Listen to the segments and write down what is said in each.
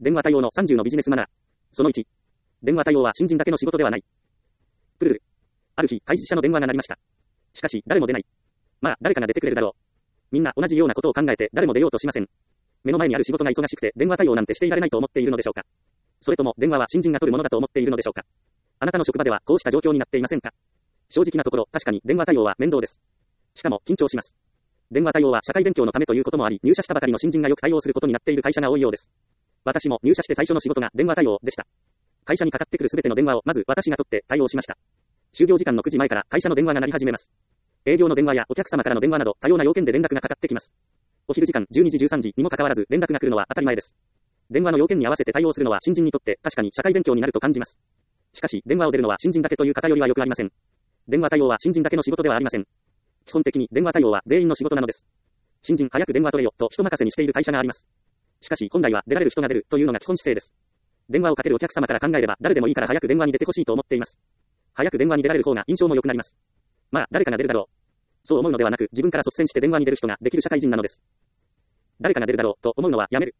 電話対応の30のビジネスマナー。その1。電話対応は新人だけの仕事ではない。プルル。ある日、開示者の電話が鳴りました。しかし、誰も出ない。まあ、誰かが出てくれるだろう。みんな同じようなことを考えて誰も出ようとしません。目の前にある仕事が忙しくて電話対応なんてしていられないと思っているのでしょうか。それとも電話は新人が取るものだと思っているのでしょうか。あなたの職場ではこうした状況になっていませんか。正直なところ、確かに電話対応は面倒です。しかも緊張します。電話対応は社会勉強のためということもあり、入社したばかりの新人がよく対応することになっている会社が多いようです。私も入社して最初の仕事が電話対応でした。会社にかかってくるすべての電話をまず私が取って対応しました。就業時間の9時前から会社の電話が鳴り始めます。営業の電話やお客様からの電話など多様な要件で連絡がかかってきます。お昼時間12時13時にもかかわらず連絡が来るのは当たり前です。電話の要件に合わせて対応するのは新人にとって確かに社会勉強になると感じます。しかし電話を出るのは新人だけという偏りはよくありません。電話対応は新人だけの仕事ではありません。基本的に電話対応は全員の仕事なのです。新人早く電話取れよと人任せにしている会社があります。しかし本来は出られる人が出るというのが基本姿勢です。電話をかけるお客様から考えれば誰でもいいから早く電話に出てほしいと思っています。早く電話に出られる方が印象も良くなります。まあ誰かが出るだろう。そう思うのではなく自分から率先して電話に出る人ができる社会人なのです。誰かが出るだろうと思うのはやめる。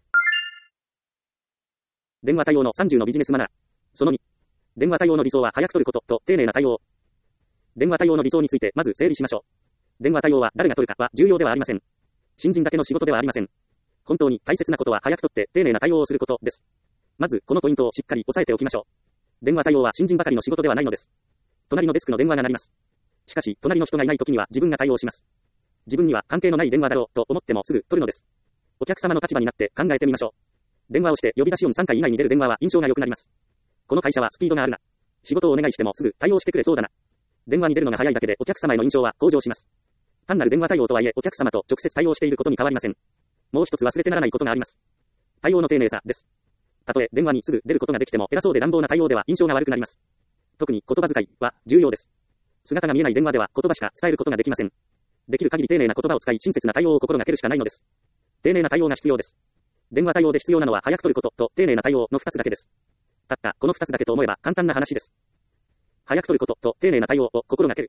電話対応の30のビジネスマナー。その2。電話対応の理想は早く取ることと丁寧な対応。電話対応の理想についてまず整理しましょう。電話対応は誰が取るかは重要ではありません。新人だけの仕事ではありません。本当に大切なことは早く取って丁寧な対応をすることです。まずこのポイントをしっかり押さえておきましょう。電話対応は新人ばかりの仕事ではないのです。隣のデスクの電話が鳴ります。しかし隣の人がいない時には自分が対応します。自分には関係のない電話だろうと思ってもすぐ取るのです。お客様の立場になって考えてみましょう。電話をして呼び出し音3回以内に出る電話は印象が良くなります。この会社はスピードがあるな。仕事をお願いしてもすぐ対応してくれそうだな。電話に出るのが早いだけでお客様への印象は向上します。単なる電話対応とはいえお客様と直接対応していることに変わりません。もう一つ忘れてならないことがあります。対応の丁寧さです。たとえ電話にすぐ出ることができても偉そうで乱暴な対応では印象が悪くなります。特に言葉遣いは重要です。姿が見えない電話では言葉しか伝えることができません。できる限り丁寧な言葉を使い親切な対応を心がけるしかないのです。丁寧な対応が必要です。電話対応で必要なのは早く取ることと丁寧な対応の2つだけです。たったこの2つだけと思えば簡単な話です。早く取ることと丁寧な対応を心がける。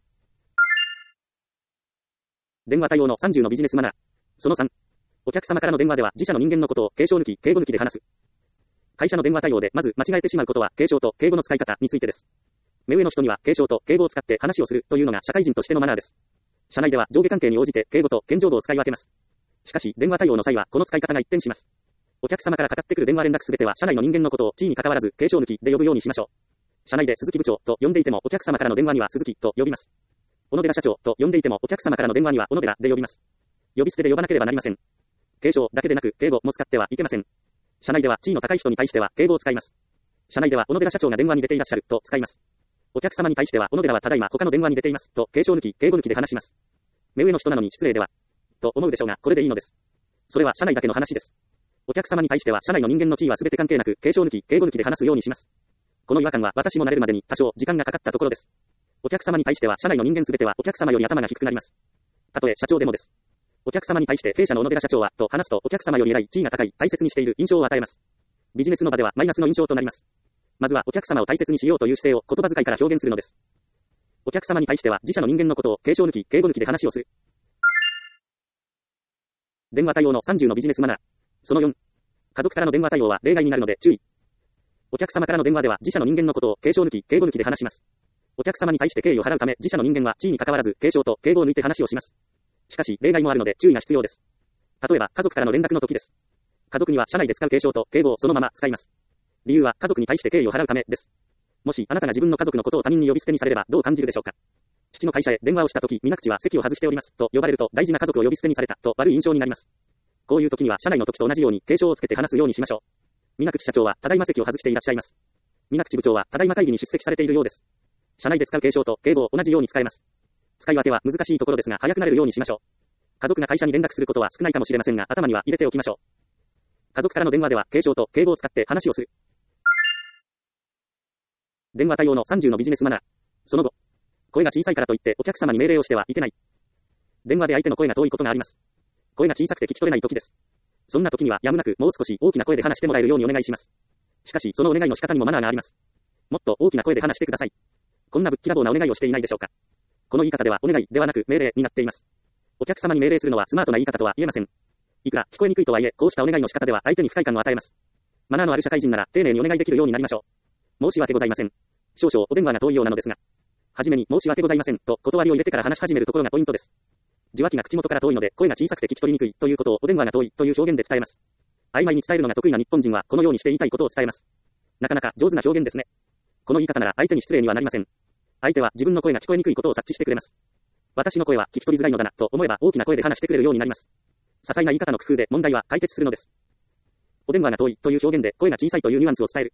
電話対応の30のビジネスマナー。その3。お客様からの電話では自社の人間のことを敬称抜き、敬語抜きで話す。会社の電話対応でまず間違えてしまうことは敬称と敬語の使い方についてです。目上の人には敬称と敬語を使って話をするというのが社会人としてのマナーです。社内では上下関係に応じて敬語と謙譲語を使い分けます。しかし電話対応の際はこの使い方が一変します。お客様からかかってくる電話連絡すべては社内の人間のことを地位に関わらず敬称抜きで呼ぶようにしましょう。社内で鈴木部長と呼んでいてもお客様からの電話には鈴木と呼びます。小野寺社長と呼んでいてもお客様からの電話には小野寺で呼びます。呼び捨てで呼ばなければなりません。敬称だけでなく敬語も使ってはいけません。社内では地位の高い人に対しては敬語を使います。社内では小野寺社長が電話に出ていらっしゃると使います。お客様に対しては小野寺はただいま他の電話に出ていますと敬称抜き敬語抜きで話します。目上の人なのに失礼ではと思うでしょうがこれでいいのです。それは社内だけの話です。お客様に対しては社内の人間の地位は全て関係なく敬称抜き敬語抜きで話すようにします。この違和感は私も慣れるまでに多少時間がかかったところです。お客様に対しては社内の人間全てはお客様より頭が低くなります。たとえ社長でもです。お客様に対して弊社の小野寺社長はと話すとお客様より偉い地位が高い大切にしている印象を与えます。ビジネスの場ではマイナスの印象となります。まずはお客様を大切にしようという姿勢を言葉遣いから表現するのです。お客様に対しては自社の人間のことを敬称抜き敬語抜きで話をする。電話対応の30のビジネスマナー。その4。家族からの電話対応は例外になるので注意。お客様からの電話では自社の人間のことを敬称抜き敬語抜きで話します。お客様に対して敬意を払うため自社の人間は地位に関わらず敬称と敬語を抜いて話をします。しかし例外もあるので注意が必要です。例えば家族からの連絡の時です。家族には社内で使う敬称と敬語をそのまま使います。理由は家族に対して敬意を払うためです。もしあなたが自分の家族のことを他人に呼び捨てにされればどう感じるでしょうか。父の会社へ電話をした時、皆口は席を外しておりますと呼ばれると大事な家族を呼び捨てにされたと悪い印象になります。こういう時には社内の時と同じように敬称をつけて話すようにしましょう。皆口社長はただいま席を外していらっしゃいます。皆口部長はただいま会議に出席されているようです。社内で使う敬称と敬語を同じように使えます。使い分けは難しいところですが早くなれるようにしましょう。家族が会社に連絡することは少ないかもしれませんが頭には入れておきましょう。家族からの電話では敬称と敬語を使って話をする。電話対応の30のビジネスマナー。その後、声が小さいからといってお客様に命令をしてはいけない。電話で相手の声が遠いことがあります。声が小さくて聞き取れない時です。そんな時にはやむなくもう少し大きな声で話してもらえるようにお願いします。しかしそのお願いの仕方にもマナーがあります。もっと大きな声で話してください。こんなぶっきらぼうなお願いをしていないでしょうか。この言い方ではお願いではなく命令になっています。お客様に命令するのはスマートな言い方とは言えません。いくら聞こえにくいとはいえこうしたお願いの仕方では相手に不快感を与えます。 マナーのある社会人なら丁寧にお願いできるようになりましょう。申し訳ございません。少々お電話が遠いようなのですが。はじめに申し訳ございませんと断りを入れてから話し始めるところがポイントです。受話器が口元から遠いので声が小さくて聞き取りにくいということをお電話が遠いという表現で伝えます。曖昧に伝えるのが得意な日本人はこのようにして言いたいことを伝えます。なかなか上手な表現ですね。この言い方なら相手に失礼にはなりません。相手は自分の声が聞こえにくいことを察知してくれます。私の声は聞き取りづらいのだなと思えば大きな声で話してくれるようになります。些細な言い方の工夫で問題は解決するのです。お電話が遠いという表現で声が小さいというニュアンスを伝える。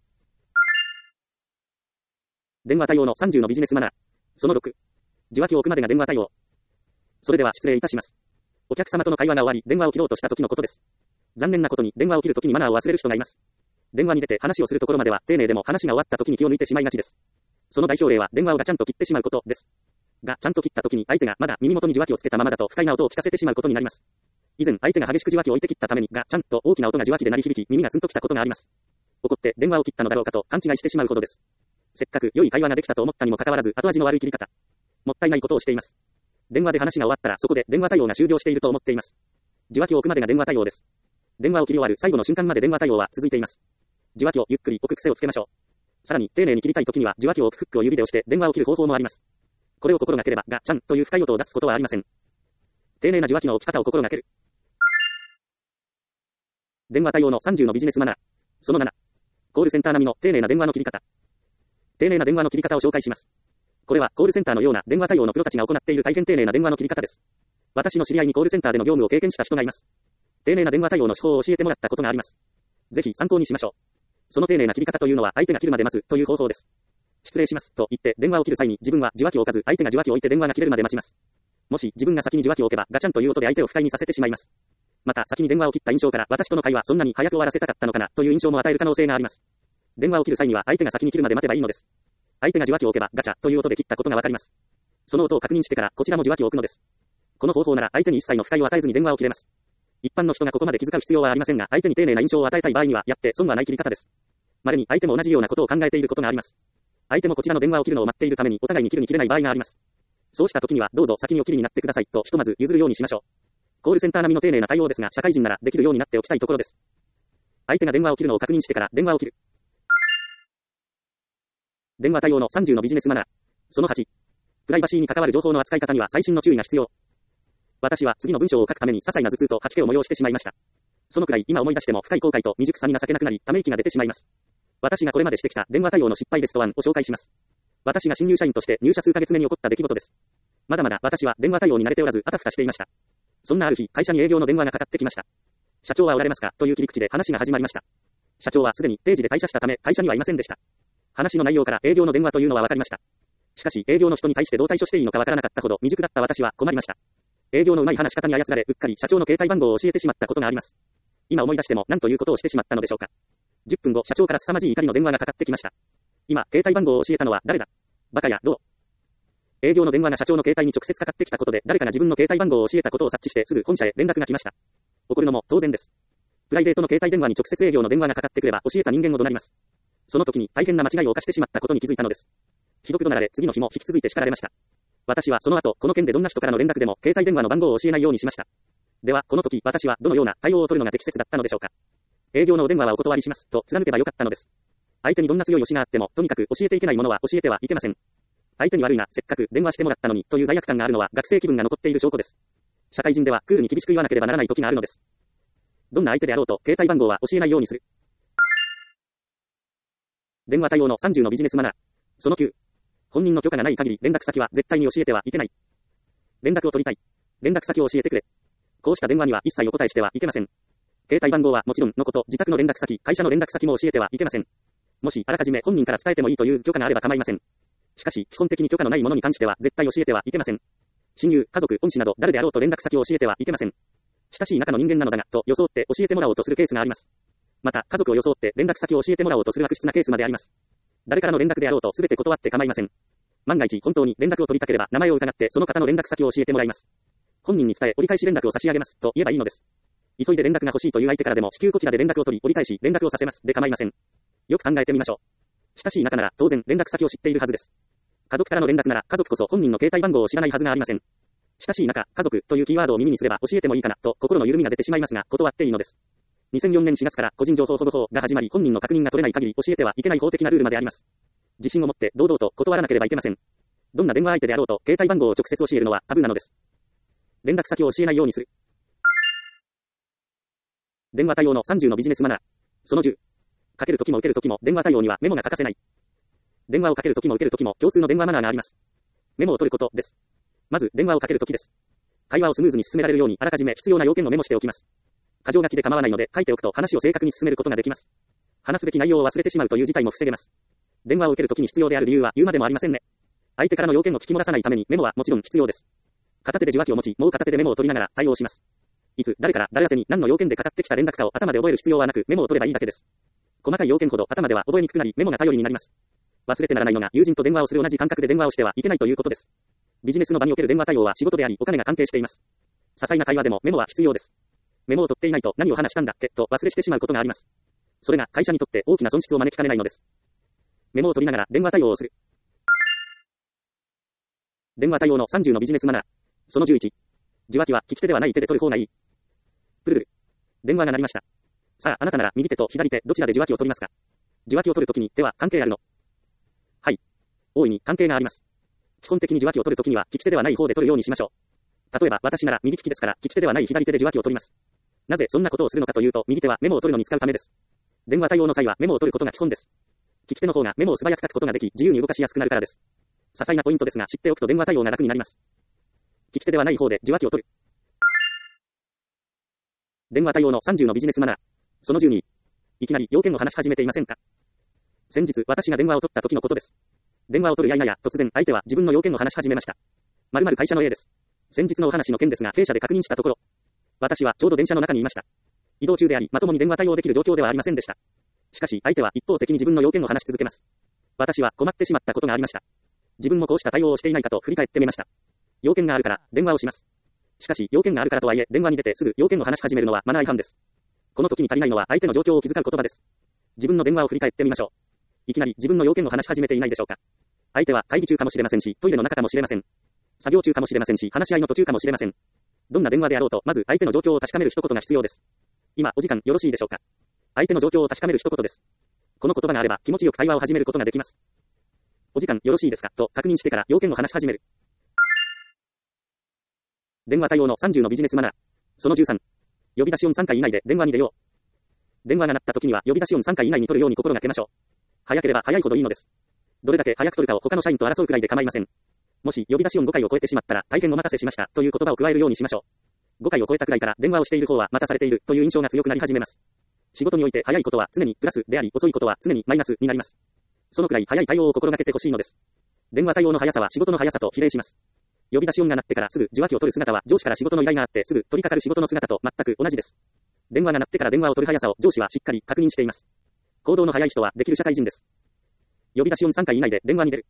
電話対応の30のビジネスマナー。その6。受話器を置くまでが電話対応。それでは失礼いたします。お客様との会話が終わり電話を切ろうとした時のことです。残念なことに電話を切る時にマナーを忘れる人がいます。電話に出て話をするところまでは丁寧でも話が終わった時に気を抜いてしまいがちです。その代表例は電話をガチャンと切ってしまうことです。がちゃんと切った時に相手がまだ耳元に受話器をつけたままだと不快な音を聞かせてしまうことになります。以前相手が激しく受話器を置いて切ったためにガチャンと大きな音が受話器で鳴り響き耳がツンときたことがあります。怒って電話を切ったのだろうかと勘違いしてしまうほどです。せっかく良い会話ができたと思ったにもかかわらず後味の悪い切り方。もったいないことをしています。電話で話が終わったらそこで電話対応が終了していると思っています。受話器を置くまでが電話対応です。電話を切り終わる最後の瞬間まで電話対応は続いています。受話器をゆっくり置く癖をつけましょう。さらに丁寧に切りたい時には受話器を置くフックを指で押して電話を切る方法もあります。これを心がければガチャンという深い音を出すことはありません。丁寧な受話器の置き方を心がける。電話対応の30のビジネスマナー。その7。コールセンター並みの丁寧な電話の切り方。丁寧な電話の切り方を紹介します。これはコールセンターのような電話対応のプロたちが行っている大変丁寧な電話の切り方です。私の知り合いにコールセンターでの業務を経験した人がいます。丁寧な電話対応の手法を教えてもらったことがあります。ぜひ参考にしましょう。その丁寧な切り方というのは相手が切るまで待つという方法です。失礼しますと言って電話を切る際に自分は受話器を置かず相手が受話器を置いて電話が切れるまで待ちます。もし自分が先に受話器を置けばガチャンという音で相手を不快にさせてしまいます。また先に電話を切った印象から私との会話そんなに早く終わらせたかったのかなという印象も与える可能性があります。電話を切る際には相手が先に切るまで待てばいいのです。相手が受話器を置けばガチャという音で切ったことがわかります。その音を確認してからこちらも受話器を置くのです。この方法なら相手に一切の不快を与えずに電話を切れます。一般の人がここまで気遣う必要はありませんが、相手に丁寧な印象を与えたい場合にはやって損はない切り方です。稀に相手も同じようなことを考えていることがあります。相手もこちらの電話を切るのを待っているためにお互いに切るに切れない場合があります。そうした時にはどうぞ先にお切りになってくださいとひとまず譲るようにしましょう。コールセンター並みの丁寧な対応ですが、社会人ならできるようになっておきたいところです。相手が電話を切るのを確認してから電話を切る。電話対応の30のビジネスマナー。その8。プライバシーに関わる情報の扱い方には細心の注意が必要。私は次の文章を書くために些細な頭痛と吐き気を催してしまいました。そのくらい今思い出しても深い後悔と未熟さに情けなくなり、ため息が出てしまいます。私がこれまでしてきた電話対応の失敗ベスト1を紹介します。私が新入社員として入社数ヶ月目に起こった出来事です。まだまだ私は電話対応に慣れておらず、あたふたしていました。そんなある日、会社に営業の電話がかかってきました。社長はおられますかという切り口で話が始まりました。社長はすでに定時で退社したため会社にはいませんでした。話の内容から営業の電話というのは分かりました。しかし営業の人に対してどう対処していいのか分からなかったほど未熟だった私は困りました。営業の上手い話し方に操られ、うっかり社長の携帯番号を教えてしまったことがあります。今思い出しても何ということをしてしまったのでしょうか。10分後、社長から凄まじい怒りの電話がかかってきました。今、携帯番号を教えたのは誰だ。バカや、どう。営業の電話が社長の携帯に直接かかってきたことで、誰かが自分の携帯番号を教えたことを察知してすぐ本社へ連絡が来ました。怒るのも当然です。プライベートの携帯電話に直接営業の電話がかかってくれば教えた人間も怒鳴ります。その時に大変な間違いを犯してしまったことに気づいたのです。ひどく怒鳴られ、次の日も引き続いて叱られました。私はその後、この件でどんな人からの連絡でも携帯電話の番号を教えないようにしました。では、この時、私はどのような対応を取るのが適切だったのでしょうか。営業のお電話はお断りしますと貫けばよかったのです。相手にどんな強い推しがあっても、とにかく教えていけないものは教えてはいけません。相手に悪いな、せっかく電話してもらったのにという罪悪感があるのは学生気分が残っている証拠です。社会人ではクールに厳しく言わなければならない時があるのです。どんな相手であろうと携帯番号は教えないようにする。電話対応の30のビジネスマナー。その9。本人の許可がない限り連絡先は絶対に教えてはいけない。連絡を取りたい。連絡先を教えてくれ。こうした電話には一切お答えしてはいけません。携帯番号はもちろんのこと、自宅の連絡先、会社の連絡先も教えてはいけません。もしあらかじめ本人から伝えてもいいという許可があれば構いません。しかし、基本的に許可のないものに関しては絶対教えてはいけません。親友、家族、恩師など誰であろうと連絡先を教えてはいけません。親しい仲の人間なのだが、と装って教えてもらおうとするケースがあります。また、家族を装って連絡先を教えてもらおうとする悪質なケースまであります。誰からの連絡であろうと全て断って構いません。万が一本当に連絡を取りたければ名前を伺ってその方の連絡先を教えてもらいます。本人に伝え折り返し連絡を差し上げますと言えばいいのです。急いで連絡が欲しいという相手からでも至急こちらで連絡を取り折り返し連絡をさせますで構いません。よく考えてみましょう。親しい仲なら当然連絡先を知っているはずです。家族からの連絡なら家族こそ本人の携帯番号を知らないはずがありません。親しい仲、家族というキーワードを耳にすれば教えてもいいかなと心の緩みが出てしまいますが断っていいのです。 2004年4月から個人情報保護法が始まり、本人の確認が取れない限り教えてはいけない法的なルールまであります。自信を持って堂々と断らなければいけません。どんな電話相手であろうと、携帯番号を直接教えるのはタブーなのです。連絡先を教えないようにする。電話対応の30のビジネスマナー。その10。かけるときも受けるときも電話対応にはメモが欠かせない。電話をかけるときも受けるときも共通の電話マナーがあります。メモを取ることです。まず電話をかけるときです。会話をスムーズに進められるようにあらかじめ必要な要件をメモしておきます。箇条書きで構わないので書いておくと話を正確に進めることができます。話すべき内容を忘れてしまうという事態も防げます。電話を受けるときに必要である理由は言うまでもありませんね。相手からの要件を聞き漏らさないためにメモはもちろん必要です。片手で受話器を持ち、もう片手でメモを取りながら対応します。いつ、誰から誰宛てに何の要件でかかってきた連絡かを頭で覚える必要はなくメモを取ればいいだけです。細かい要件ほど頭では覚えにくくなりメモが頼りになります。忘れてならないのが友人と電話をする同じ感覚で電話をしてはいけないということです。ビジネスの場における電話対応は仕事でありお金が関係しています。些細な会話でもメモは必要です。メモを取っていないと何を話したんだっけと忘れしてしまうことがあります。それが会社にとって大きな損失を招きかねないのです。メモを取りながら電話対応をする。電話対応の30のビジネスマナー。その11。受話器は利き手ではない手で取る方がいい。プルルル。電話が鳴りました。さあ、あなたなら右手と左手どちらで受話器を取りますか？受話器を取るときに手は関係あるの？はい。大いに関係があります。基本的に受話器を取るときには利き手ではない方で取るようにしましょう。例えば私なら右利きですから利き手ではない左手で受話器を取ります。なぜそんなことをするのかというと右手はメモを取るのに使うためです。電話対応の際はメモを取ることが基本です。利き手の方がメモを素早く書くことができ自由に動かしやすくなるからです。些細なポイントですが知っておくと電話対応が楽になります。利き手ではない方で受話器を取る。電話対応の30のビジネスマナー。その12。いきなり要件を話し始めていませんか？先日私が電話を取った時のことです。電話を取るや突然相手は自分の要件を話し始めました。〇〇会社の A です。先日のお話の件ですが弊社で確認したところ、私はちょうど電車の中にいました。移動中でありまともに電話対応できる状況ではありませんでした。しかし相手は一方的に自分の要件を話し続けます。私は困ってしまったことがありました。自分もこうした対応をしていないかと振り返ってみました。要件があるから電話をします。しかし要件があるからとはいえ電話に出てすぐ要件を話し始めるのはマナー違反です。この時に足りないのは相手の状況を気遣う言葉です。自分の電話を振り返ってみましょう。いきなり自分の要件を話し始めていないでしょうか。相手は会議中かもしれませんし、トイレの中かもしれません。作業中かもしれませんし、話し合いの途中かもしれません。どんな電話であろうと、まず相手の状況を確かめる一言が必要です。今、お時間よろしいでしょうか。相手の状況を確かめる一言です。この言葉があれば気持ちよく対話を始めることができます。お時間よろしいですかと確認してから要件を話し始める。電話対応の30のビジネスマナー。その13。呼び出し音3回以内で電話に出よう。電話が鳴った時には呼び出し音3回以内に取るように心がけましょう。早ければ早いほどいいのです。どれだけ早く取るかを他の社員と争うくらいで構いません。もし呼び出し音5回を超えてしまったら大変お待たせしましたという言葉を加えるようにしましょう。5回を超えたくらいから電話をしている方は待たされているという印象が強くなり始めます。仕事において早いことは常にプラスであり遅いことは常にマイナスになります。そのくらい早い対応を心がけてほしいのです。電話対応の速さは仕事の速さと比例します。呼び出し音が鳴ってからすぐ受話器を取る姿は上司から仕事の依頼があってすぐ取り掛かる仕事の姿と全く同じです。電話が鳴ってから電話を取る速さを上司はしっかり確認しています。行動の速い人はできる社会人です。呼び出し音3回以内で電話に出る。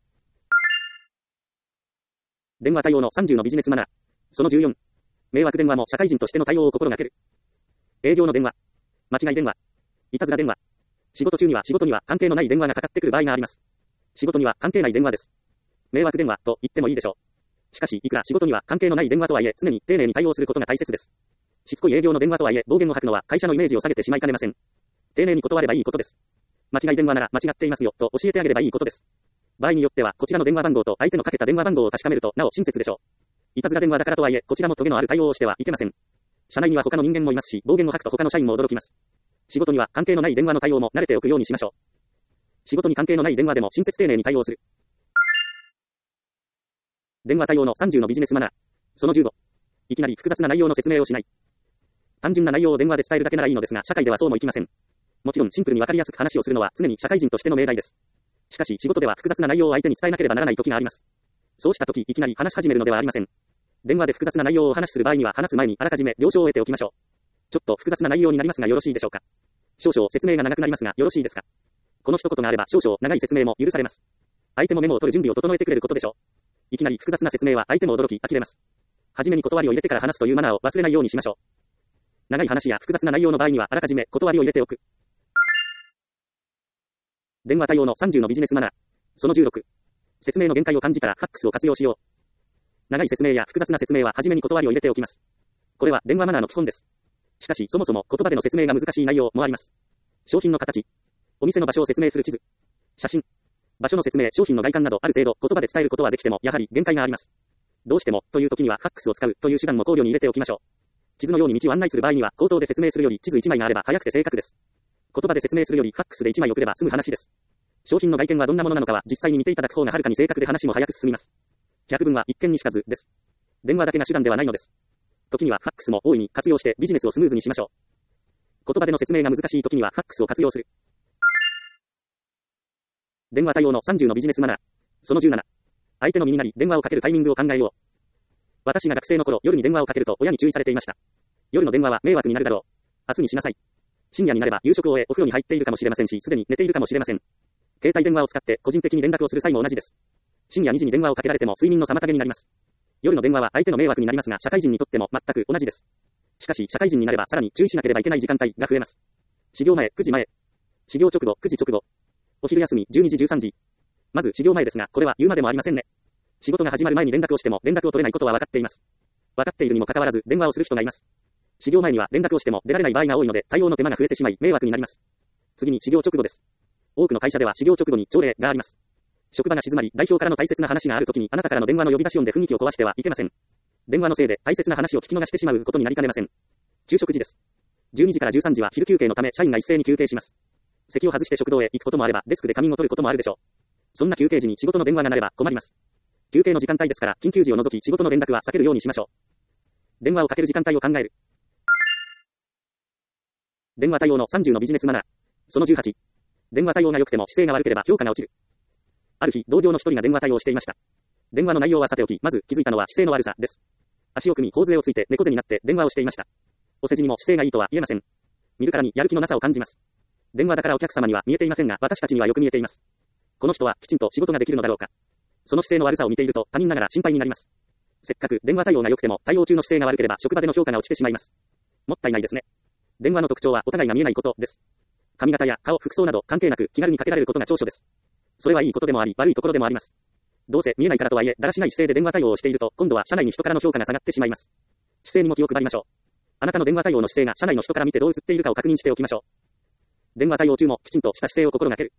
電話対応の30のビジネスマナー。その14。迷惑電話も社会人としての対応を心がける。営業の電話。間違い電話。いたずら電話。仕事中には仕事には関係のない電話がかかってくる場合があります。仕事には関係ない電話です。迷惑電話と言ってもいいでしょう。しかし、いくら仕事には関係のない電話とはいえ、常に丁寧に対応することが大切です。しつこい営業の電話とはいえ、暴言を吐くのは会社のイメージを下げてしまいかねません。丁寧に断ればいいことです。間違い電話なら間違っていますよ、と教えてあげればいいことです。場合によっては、こちらの電話番号と相手のかけた電話番号を確かめると、なお親切でしょう。いたずら電話だからとはいえ、こちらもトゲのある対応をしてはいけません。社内には他の人間もいますし、暴言を吐くと他の社員も驚きます。仕事には関係のない電話の対応も慣れておくようにしましょう。仕事に関係のない電話でも親切丁寧に対応する。電話対応の30のビジネスマナー。その15。いきなり複雑な内容の説明をしない。単純な内容を電話で伝えるだけならいいのですが、社会ではそうもいきません。もちろんシンプルにわかりやすく話をするのは常に社会人としての命題です。しかし仕事では複雑な内容を相手に伝えなければならない時があります。そうした時いきなり話し始めるのではありません。電話で複雑な内容をお話しする場合には話す前にあらかじめ了承を得ておきましょう。ちょっと複雑な内容になりますがよろしいでしょうか。少々説明が長くなりますがよろしいですか。この一言があれば少々長い説明も許されます。相手もメモを取る準備を整えてくれることでしょう。いきなり複雑な説明は相手も驚き呆れます。はじめに断りを入れてから話すというマナーを忘れないようにしましょう。長い話や複雑な内容の場合にはあらかじめ断りを入れておく。電話対応の30のビジネスマナー。その16。説明の限界を感じたらファックスを活用しよう。長い説明や複雑な説明ははじめに断りを入れておきます。これは電話マナーの基本です。 しかし、そもそも言葉での説明が難しい内容もあります。商品の形、お店の場所を説明する地図、写真、場所の説明、商品の外観などある程度言葉で伝えることはできても、やはり限界があります。どうしても、という時にはファックスを使うという手段も考慮に入れておきましょう。地図のように道を案内する場合には、口頭で説明するより地図1枚があれば早くて正確です。言葉で説明するよりファックスで1枚送れば済む話です。商品の外見はどんなものなのかは実際に見ていただく方がはるかに正確で話も早く進みます。百聞は一見にしかずです。電話だけが手段ではないのです。時にはファックスも大いに活用してビジネスをスムーズにしましょう。言葉での説明が難しい時にはファックスを活用する。電話対応の30のビジネスマナー。その17。相手の身になり電話をかけるタイミングを考えよう。私が学生の頃、夜に電話をかけると親に注意されていました。夜の電話は迷惑になるだろう。明日にしなさい。深夜になれば夕食を終えお風呂に入っているかもしれませんし、すでに寝ているかもしれません。携帯電話を使って個人的に連絡をする際も同じです。深夜2時に電話をかけられても睡眠の妨げになります。夜の電話は相手の迷惑になりますが、社会人にとっても全く同じです。しかし、社会人になればさらに注意しなければいけない時間帯が増えます。始業前、9時前。始業直後、9時直後。お昼休み、12時13時。まず始業前ですが、これは言うまでもありませんね。仕事が始まる前に連絡をしても連絡を取れないことは分かっています。分かっているにもかかわらず電話をする人がいます。始業前には連絡をしても出られない場合が多いので対応の手間が増えてしまい迷惑になります。次に始業直後です。多くの会社では始業直後に朝礼があります。職場が静まり代表からの大切な話があるときにあなたからの電話の呼び出し音で雰囲気を壊してはいけません。電話のせいで大切な話を聞き逃してしまうことになりかねません。昼食時です。12時から13時は昼休憩のため社員が一斉に休憩します。席を外して食堂へ行くこともあればデスクで仮眠を取ることもあるでしょう。そんな休憩時に仕事の電話が鳴れば困ります。休憩の時間帯ですから緊急時を除き仕事の連絡は避けるようにしましょう。電話をかける時間帯を考える。電話対応の30のビジネスマナー。その18。電話対応が良くても姿勢が悪ければ評価が落ちる。ある日、同僚の一人が電話対応していました。電話の内容はさておき、まず気づいたのは姿勢の悪さです。足を組み、頬杖をついて猫背になって電話をしていました。お世辞にも姿勢がいいとは言えません。見るからにやる気のなさを感じます。電話だからお客様には見えていませんが、私たちにはよく見えています。この人はきちんと仕事ができるのだろうか。その姿勢の悪さを見ていると他人ながら心配になります。せっかく電話対応が良くても対応中の姿勢が悪ければ職場での評価が落ちてしまいます。もったいないですね。電話の特徴はお互いが見えないことです。髪型や顔、服装など関係なく気軽にかけられることが長所です。それはいいことでもあり悪いところでもあります。どうせ見えないからとはいえだらしない姿勢で電話対応をしていると今度は社内に人からの評価が下がってしまいます。姿勢にも気を配りましょう。あなたの電話対応の姿勢が社内の人から見てどう映っているかを確認しておきましょう。電話対応中もきちんとした姿勢を心がける。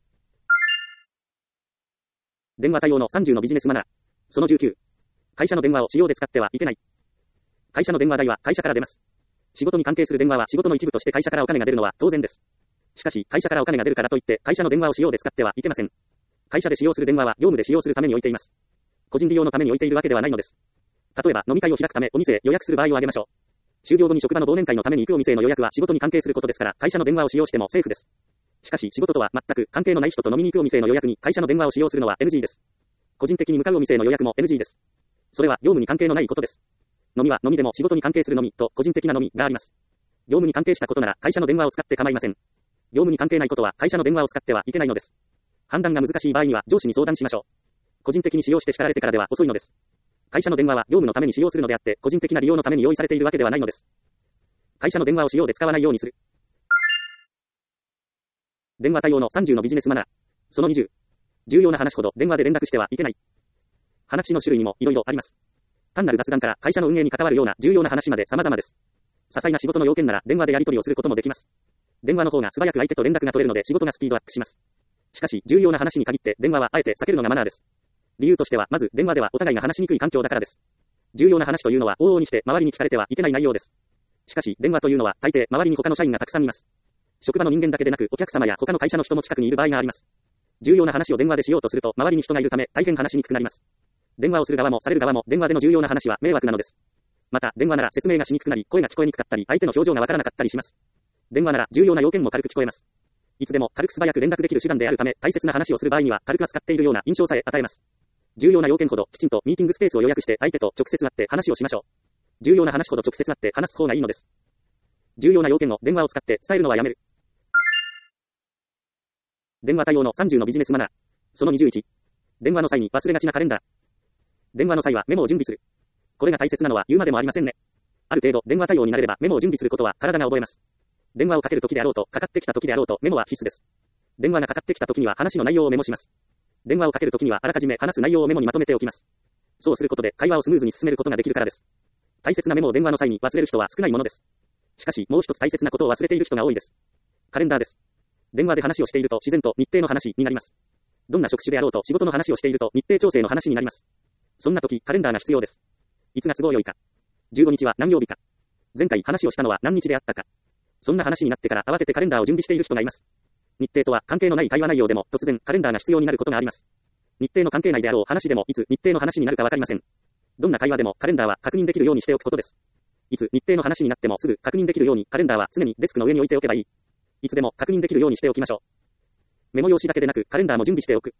電話対応の30のビジネスマナー。その19。会社の電話を私用で使ってはいけない。会社の電話代は会社から出ます。仕事に関係する電話は仕事の一部として会社からお金が出るのは当然です。しかし、会社からお金が出るからといって会社の電話を私用で使ってはいけません。会社で使用する電話は業務で使用するために置いています。個人利用のために置いているわけではないのです。例えば飲み会を開くためお店へ予約する場合を挙げましょう。終了後に職場の忘年会のために行くお店への予約は仕事に関係することですから会社の電話を使用してもセーフです。しかし仕事とは全く関係のない人と飲みに行くお店への予約に会社の電話を使用するのは NG です。個人的に向かうお店への予約も NG です。それは業務に関係のないことです。飲みは飲みでも仕事に関係する飲みと個人的な飲みがあります。業務に関係したことなら会社の電話を使って構いません。業務に関係ないことは会社の電話を使ってはいけないのです。判断が難しい場合には上司に相談しましょう。個人的に使用して叱られてからでは遅いのです。会社の電話は業務のために使用するのであって個人的な利用のために用意されているわけではないのです。会社の電話を使用で使わないようにする。電話対応の30のビジネスマナー。その20。重要な話ほど電話で連絡してはいけない。話の種類にも色々あります。単なる雑談から会社の運営に関わるような重要な話まで様々です。些細な仕事の要件なら電話でやり取りをすることもできます。電話の方が素早く相手と連絡が取れるので仕事がスピードアップします。しかし重要な話に限って電話はあえて避けるのがマナーです。理由としてはまず電話ではお互いが話しにくい環境だからです。重要な話というのは往々にして周りに聞かれてはいけない内容です。しかし電話というのは大抵周りに他の社員がたくさんいます。職場の人間だけでなくお客様や他の会社の人も近くにいる場合があります。重要な話を電話でしようとすると周りに人がいるため大変話しにくくなります。電話をする側もされる側も電話での重要な話は迷惑なのです。また電話なら説明がしにくくなり声が聞こえにくかったり相手の表情がわからなかったりします。電話なら重要な要件も軽く聞こえます。いつでも軽く素早く連絡できる手段であるため大切な話をする場合には軽く扱っているような印象さえ与えます。重要な要件ほどきちんとミーティングスペースを予約して相手と直接会って話をしましょう。重要な話ほど直接会って話す方がいいのです。重要な要件を電話を使って伝えるのはやめる。電話対応の30のビジネスマナー。その21。電話の際に忘れがちなカレンダー。電話の際はメモを準備する。これが大切なのは言うまでもありませんね。ある程度電話対応になれればメモを準備することは体が覚えます。電話をかける時であろうとかかってきた時であろうとメモは必須です。電話がかかってきた時には話の内容をメモします。電話をかける時にはあらかじめ話す内容をメモにまとめておきます。そうすることで会話をスムーズに進めることができるからです。大切なメモを電話の際に忘れる人は少ないものです。 しかし、もう一つ大切なことを忘れている人が多いです。カレンダーです。電話で話をしていると自然と日程の話になります。どんな職種であろうと仕事の話をしていると日程調整の話になります。そんな時、カレンダーが必要です。いつが都合良いか。15日は何曜日か。前回話をしたのは何日であったか。そんな話になってから慌ててカレンダーを準備している人がいます。日程とは関係のない会話内容でも突然カレンダーが必要になることがあります。日程の関係内であろう話でもいつ日程の話になるかわかりません。どんな会話でもカレンダーは確認できるようにしておくことです。いつ日程の話になってもすぐ確認できるようにカレンダーは常にデスクの上に置いておけばいい。いつでも確認できるようにしておきましょう。メモ用紙だけでなくカレンダーも準備しておく。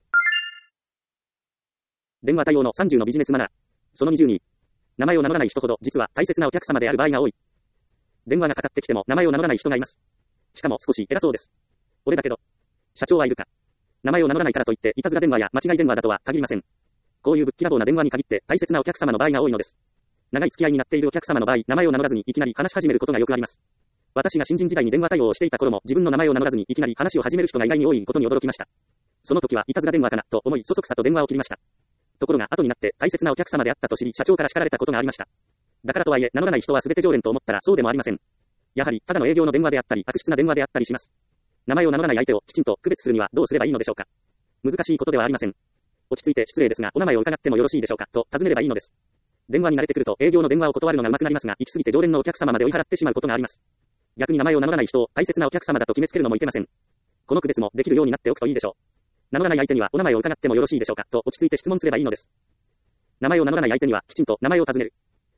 電話対応の30のビジネスマナー。その20に、名前を名乗らない人ほど実は大切なお客様である場合が多い。電話がかかってきても名前を名乗らない人がいます。しかも少し偉そうです。俺だけど、社長はいるか。名前を名乗らないからといっていたずら電話や間違い電話だとは限りません。こういうぶっきらぼうな電話に限って大切なお客様の場合が多いのです。長い付き合いになっているお客様の場合、名前を名乗らずにいきなり話し始めることがよくあります。私が新人時代に電話対応をしていた頃も自分の名前を名乗らずにいきなり話を始める人が意外に多いことに驚きました。その時はいたずら電話かなと思いそそくさと電話を切りました。ところが後になって大切なお客様であったと知り社長から叱られたことがありました。だからとはいえ名乗らない人は全て常連と思ったらそうでもありません。やはりただの営業の電話であったり悪質な電話であったりします。名前を名乗らない相手をきちんと区別するにはどうすればいいのでしょうか。難しいことではありません。落ち着いて失礼ですがお名前を伺ってもよろしいでしょうかと尋ねればいいのです。電話に慣れてくると営業の電話を断るのが上手くなりますが行き過ぎて常連のお客様まで追い払ってしまうことがあります。逆に名前を名乗らない人を大切なお客様だと決めつけるのもいけません。この区別もできるようになっておくといいでしょう。名乗らない相手にはお名前を伺ってもよろしいでしょうかと落ち着いて質問すればいいのです。名前を名乗らない相手にはきちんと名前を尋ねる。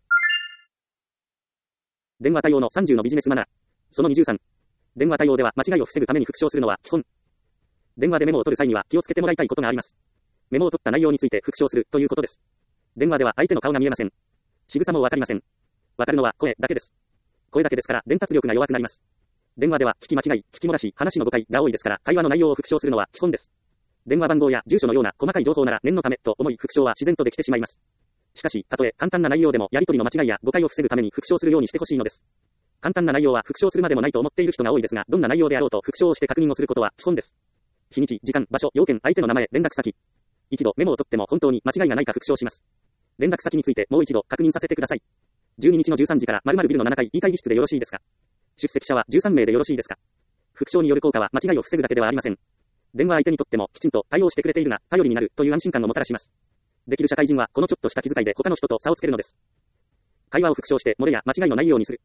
電話対応の30のビジネスマナー。その23。電話対応では間違いを防ぐために復唱するのは基本。電話でメモを取る際には気をつけてもらいたいことがあります。メモを取った内容について復唱するということです。電話では相手の顔が見えません。仕草もわかりません。わかるのは声だけです。声だけですから伝達力が弱くなります。電話では聞き間違い、聞き漏らし、話の誤解が多いですから会話の内容を復唱するのは基本です。電話番号や住所のような細かい情報なら念のためと思い復唱は自然とできてしまいます。しかし、たとえ簡単な内容でもやり取りの間違いや誤解を防ぐために復唱するようにしてほしいのです。簡単な内容は復唱するまでもないと思っている人が多いですが、どんな内容であろうと復唱をして確認をすることは基本です。日にち、時間、場所、要件、相手の名前、連絡先。一度メモを取っても本当に間違いがないか復唱します。連絡先についてもう一度確認させてください。12日の13時から〇〇ビルの7階 E 会議室でよろしいですか。出席者は13名でよろしいですか。復唱による効果は間違いを防ぐだけではありません。電話相手にとってもきちんと対応してくれているが頼りになるという安心感をもたらします。できる社会人はこのちょっとした気遣いで他の人と差をつけるのです。会話を復唱して漏れや間違いのないようにする。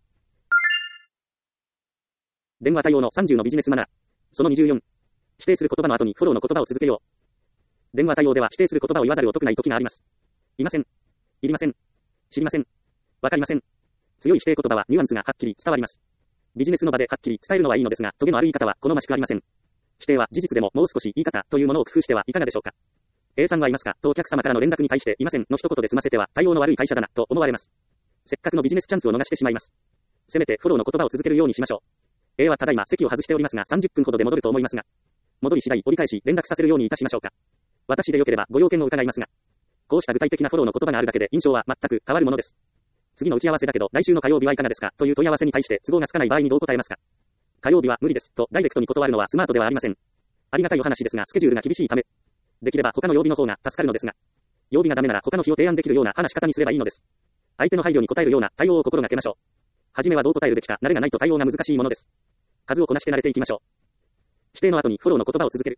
電話対応の30のビジネスマナー。その24。否定する言葉の後にフォローの言葉を続けよう。電話対応では否定する言葉を言わざるを得ない時があります。いません。いりません。知りません。わかりません。強い否定言葉はニュアンスがはっきり伝わります。ビジネスの場ではっきり伝えるのはいいのですが、トゲのある言い方は好ましくありません。否定は事実でももう少し言い方というものを工夫してはいかがでしょうか。A さんはいますかとお客様からの連絡に対していませんの一言で済ませては対応の悪い会社だなと思われます。せっかくのビジネスチャンスを逃してしまいます。せめてフォローの言葉を続けるようにしましょう。A はただいま席を外しておりますが30分ほどで戻ると思いますが、戻り次第折り返し連絡させるようにいたしましょうか。私でよければご用件を伺いますが、こうした具体的なフォローの言葉があるだけで印象は全く変わるものです。次の打ち合わせだけど来週の火曜日はいかがですかという問い合わせに対して都合がつかない場合にどう答えますか。火曜日は無理ですとダイレクトに断るのはスマートではありません。ありがたいお話ですがスケジュールが厳しいため、できれば他の曜日の方が助かるのですが、曜日がダメなら他の日を提案できるような話し方にすればいいのです。相手の配慮に応えるような対応を心がけましょう。はじめはどう答えるべきか慣れがないと対応が難しいものです。数をこなして慣れていきましょう。否定の後にフォローの言葉を続ける。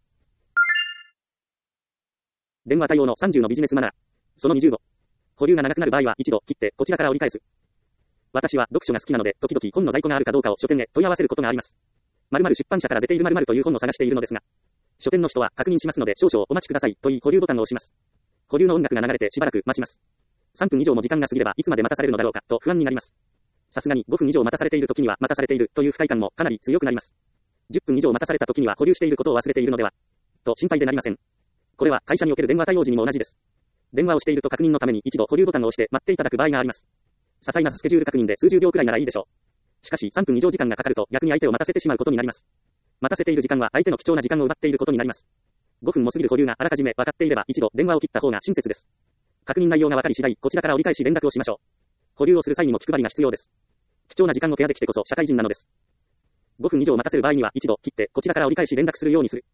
電話対応の30のビジネスマナー。その25。保留が長くなる場合は一度切ってこちらから折り返す。私は読書が好きなので時々本の在庫があるかどうかを書店へ問い合わせることがあります。〇〇出版社から出ている〇〇という本を探しているのですが、書店の人は確認しますので少々お待ちくださいと言い保留ボタンを押します。保留の音楽が流れてしばらく待ちます。3分以上も時間が過ぎればいつまで待たされるのだろうかと不安になります。さすがに5分以上待たされている時には待たされているという不快感もかなり強くなります。10分以上待たされた時には保留していることを忘れているのではと心配でなりません。これは会社における電話対応時にも同じです。電話をしていると確認のために一度保留ボタンを押して待っていただく場合があります。些細なスケジュール確認で数十秒くらいならいいでしょう。しかし3分以上時間がかかると逆に相手を待たせてしまうことになります。待たせている時間は相手の貴重な時間を奪っていることになります。5分も過ぎる保留があらかじめ分かっていれば一度電話を切った方が親切です。確認内容が分かり次第こちらから折り返し連絡をしましょう。保留をする際にも気配りが必要です。貴重な時間をケアできてこそ社会人なのです。5分以上待たせる場合には一度切ってこちらから折り返し連絡するようにする。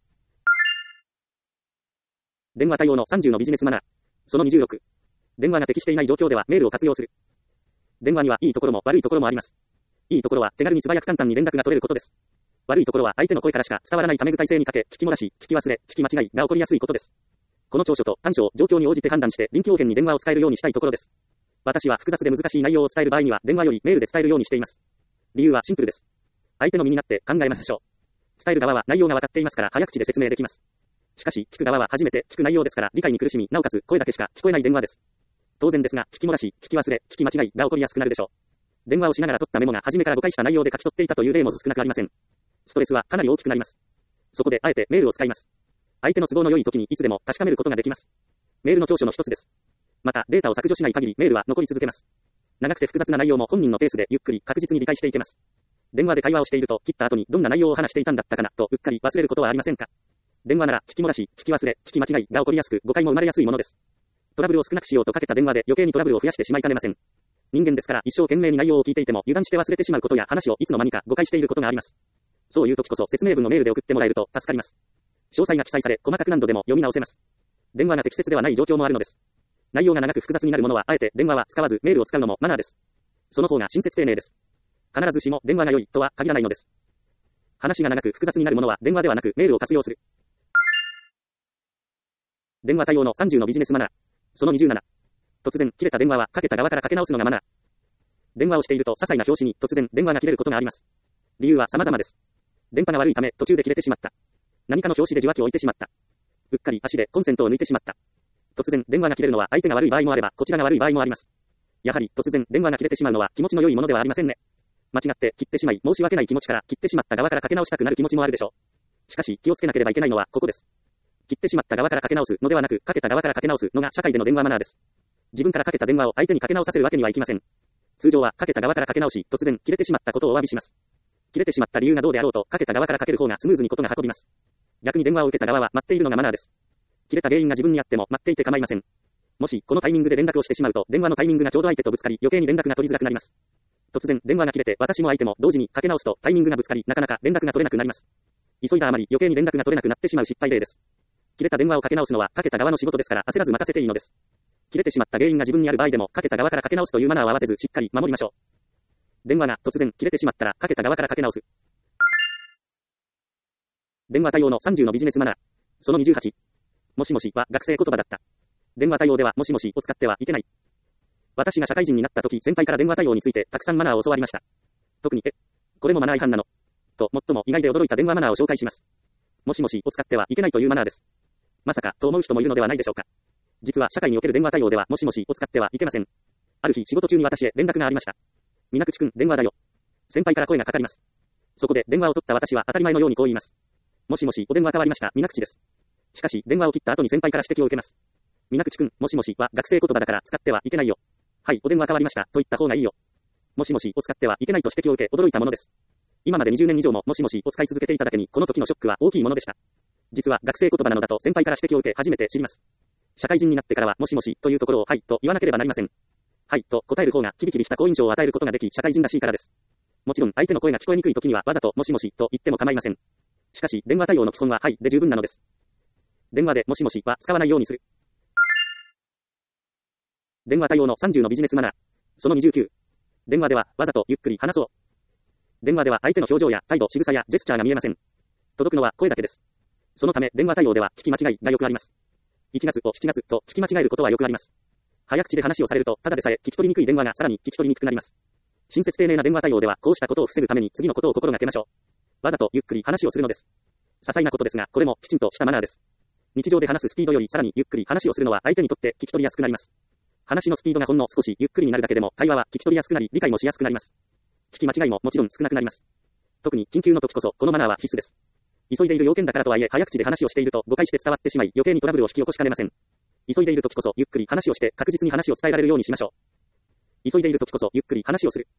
電話対応の30のビジネスマナー。その26。電話が適していない状況ではメールを活用する。電話にはいいところも悪いところもあります。 いいところは手軽に素早く簡単に連絡が取れることです。悪いところは相手の声からしか伝わらないため具体性に欠け、聞き漏らし、聞き忘れ、聞き間違いが起こりやすいことです。この長所と短所を状況に応じて判断して臨機応変に電話を使えるようにしたいところです。私は複雑で難しい内容を伝える場合には電話よりメールで伝えるようにしています。理由はシンプルです。相手の身になって考えましょう。伝える側は内容が分かっていますから早口で説明できます。しかし、聞く側は初めて聞く内容ですから理解に苦しみ、なおかつ声だけしか聞こえない電話です。当然ですが、聞き漏らし、聞き忘れ、聞き間違いが起こりやすくなるでしょう。電話をしながら取ったメモが初めから誤解した内容で書き取っていたという例も少なくありません。ストレスはかなり大きくなります。そこであえてメールを使います。相手の都合の良い時にいつでも確かめることができます。メールの長所の一つです。また、データを削除しない限りメールは残り続けます。長くて複雑な内容も本人のペースでゆっくり確実に理解していけます。電話で会話をしていると切った後にどんな内容を話していたんだったかなとうっかり忘れることはありませんか？電話なら聞き漏らし、聞き忘れ、聞き間違いが起こりやすく誤解も生まれやすいものです。トラブルを少なくしようとかけた電話で余計にトラブルを増やしてしまいかねません。人間ですから一生懸命に内容を聞いていても油断して忘れてしまうことや話をいつの間にか誤解していることがあります。そういう時こそ説明文をメールで送ってもらえると助かります。詳細が記載され細かく何度でも読み直せます。電話が適切ではない状況もあるのです。内容が長く複雑になるものはあえて電話は使わずメールを使うのもマナーです。その方が親切丁寧です。必ずしも電話が良いとは限らないのです。話が長く複雑になるものは電話ではなくメールを活用する。電話対応の30のビジネスマナー。その27。突然切れた電話はかけた側からかけ直すのがマナー。電話をしていると些細な拍子に突然電話が切れることがあります。理由は様々です。電波が悪いため途中で切れてしまった。何かの拍子で受話器を置いてしまった。うっかり足でコンセントを抜いてしまった。突然電話が切れるのは相手が悪い場合もあればこちらが悪い場合もあります。やはり突然電話が切れてしまうのは気持ちの良いものではありませんね。間違って切ってしまい申し訳ない気持ちから切ってしまった側からかけ直したくなる気持ちもあるでしょう。しかし気をつけなければいけないのはここです。切ってしまった側からかけ直すのではなくかけた側からかけ直すのが社会での電話マナーです。自分からかけた電話を相手にかけ直させるわけにはいきません。通常はかけた側からかけ直し突然切れてしまったことをお詫びします。切れてしまった理由がどうであろうとかけた側からかける方がスムーズにことが運びます。逆に電話を受けた側は待っているのがマナーです。切れた原因が自分にあっても待っていて構いません。もしこのタイミングで連絡をしてしまうと電話のタイミングがちょうど相手とぶつかり余計に連絡が取りづらくなります。突然電話が切れて私も相手も同時にかけ直すとタイミングがぶつかりなかなか連絡が取れなくなります。急いだあまり余計に連絡が取れなくなってしまう失敗例です。切れた電話をかけ直すのはかけた側の仕事ですから焦らず任せていいのです。切れてしまった原因が自分にある場合でもかけた側からかけ直すというマナーを慌てずしっかり守りましょう。電話が突然切れてしまったらかけた側からかけ直す。電話対応の30のビジネスマナー。その28。もしもしは学生言葉だった。電話対応ではもしもしを使ってはいけない。私が社会人になった時先輩から電話対応についてたくさんマナーを教わりました。特にこれもマナー違反なのと最も意外で驚いた電話マナーを紹介します。もしもしを使ってはいけないというマナーです。まさかと思う人もいるのではないでしょうか。実は社会における電話対応ではもしもしを使ってはいけません。ある日仕事中に私へ連絡がありました。水口くん電話だよ。先輩から声がかかります。そこで電話を取った私は当たり前のようにこう言います。もしもしお電話変わりました水口です。しかし電話を切った後に先輩から指摘を受けます。水口くんもしもしは学生言葉だから使ってはいけないよ。はいお電話変わりましたと言った方がいいよ。もしもしを使ってはいけないと指摘を受け驚いたものです。今まで20年以上ももしもしを使い続けていただけにこの時のショックは大きいものでした。実は学生言葉なのだと先輩から指摘を受け初めて知ります。社会人になってからはもしもしというところをはいと言わなければなりません。はいと答える方がキビキビした好印象を与えることができ社会人らしいからです。もちろん相手の声が聞こえにくい時にはわざともしもしと言っても構いません。しかし電話対応の基本ははいで十分なのです。電話でもしもしは使わないようにする。電話対応の30のビジネスマナー。その29。電話ではわざとゆっくり話そう。電話では相手の表情や態度、仕草やジェスチャーが見えません。届くのは声だけです。そのため電話対応では聞き間違いがよくあります。1月を7月と聞き間違えることはよくあります。早口で話をされるとただでさえ聞き取りにくい電話がさらに聞き取りにくくなります。親切丁寧な電話対応ではこうしたことを防ぐために次のことを心がけましょう。わざとゆっくり話をするのです。些細なことですがこれもきちんとしたマナーです。日常で話すスピードよりさらにゆっくり話をするのは相手にとって聞き取りやすくなります。話のスピードがほんの少しゆっくりになるだけでも会話は聞き取りやすくなり理解もしやすくなります。聞き間違いももちろん少なくなります。特に緊急の時こそこのマナーは必須です。急いでいる要件だからとはいえ早口で話をしていると誤解して伝わってしまい余計にトラブルを引き起こしかねません。急いでいる時こそゆっくり話をして確実に話を伝えられるようにしましょう。急いでいる時こそゆっくり話をする。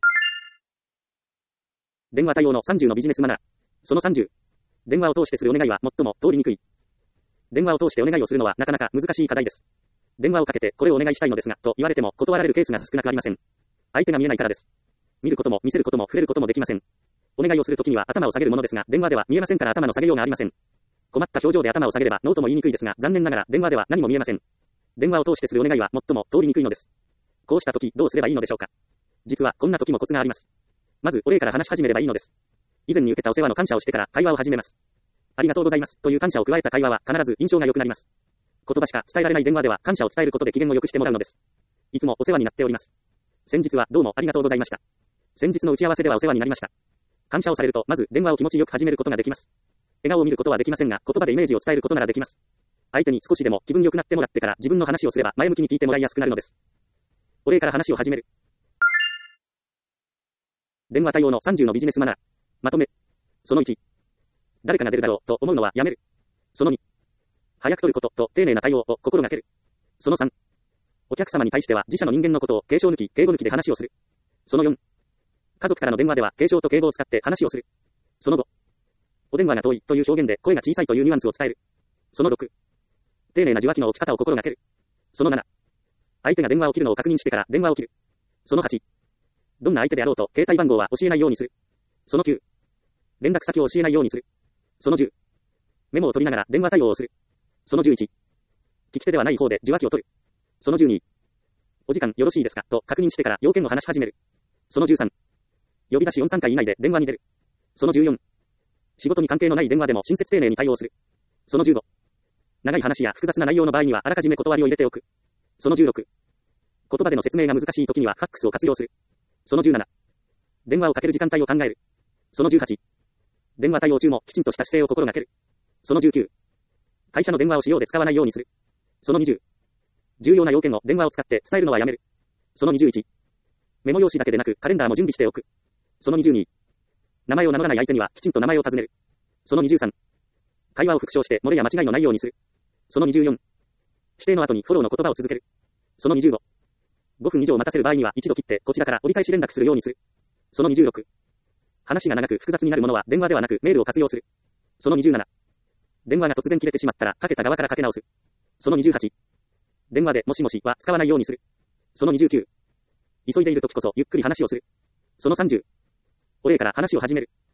電話対応の30のビジネスマナー。その30。電話を通してするお願いは最も通りにくい。電話を通してお願いをするのはなかなか難しい課題です。電話をかけてこれをお願いしたいのですがと言われても断られるケースが少なくありません。相手が見えないからです。見ることも見せることも触れることもできません。お願いをするときには頭を下げるものですが電話では見えませんから頭の下げようがありません。困った表情で頭を下げればノーとも言いにくいですが残念ながら電話では何も見えません。電話を通してするお願いは最も通りにくいのです。こうしたときどうすればいいのでしょうか。実はこんなときもコツがあります。 まず、お礼から話し始めればいいのです。以前に受けたお世話の感謝をしてから会話を始めます。ありがとうございます、という感謝を加えた会話は必ず印象が良くなります。言葉しか伝えられない電話では感謝を伝えることで機嫌を良くしてもらうのです。いつもお世話になっております。先日はどうもありがとうございました。先日の打ち合わせではお世話になりました。感謝をされると、まず電話を気持ちよく始めることができます。笑顔を見ることはできませんが、言葉でイメージを伝えることならできます。相手に少しでも気分良くなってもらってから自分の話をすれば前向きに聞いてもらいやすくなるのです。お礼から話を始める。電話対応の30のビジネスマナー。まとめ。その1。誰かが出るだろうと思うのはやめる。その2。早く取ることと丁寧な対応を心がける。その3。お客様に対しては自社の人間のことを敬称抜き、敬語抜きで話をする。その4。家族からの電話では敬称と敬語を使って話をする。その5。お電話が遠いという表現で声が小さいというニュアンスを伝える。その6。丁寧な受話器の置き方を心がける。その7。相手が電話を切るのを確認してから電話を切る。その8。どんな相手であろうと携帯番号は教えないようにする。その9。連絡先を教えないようにする。その10。メモを取りながら電話対応をする。その11。聞き手ではない方で受話器を取る。その12。お時間よろしいですかと確認してから要件を話し始める。その13。呼び出し4、3回以内で電話に出る。その14。仕事に関係のない電話でも親切丁寧に対応する。その15。長い話や複雑な内容の場合にはあらかじめ断りを入れておく。その16。言葉での説明が難しい時にはファックスを活用する。その17。電話をかける時間帯を考える。その18。電話対応中もきちんとした姿勢を心がける。その19。会社の電話を使用で使わないようにする。その20。重要な要件を電話を使って伝えるのはやめる。その21。メモ用紙だけでなくカレンダーも準備しておく。その22。名前を名乗らない相手にはきちんと名前を尋ねる。その23。会話を復唱して漏れや間違いのないようにする。その24。否定の後にフォローの言葉を続ける。その25。5分以上待たせる場合には一度切ってこちらから折り返し連絡するようにする。その26。話が長く複雑になるものは電話ではなくメールを活用する。その27。電話が突然切れてしまったらかけた側からかけ直す。その28。電話でもしもしは使わないようにする。その29。急いでいる時こそゆっくり話をする。その30。お礼から話を始める。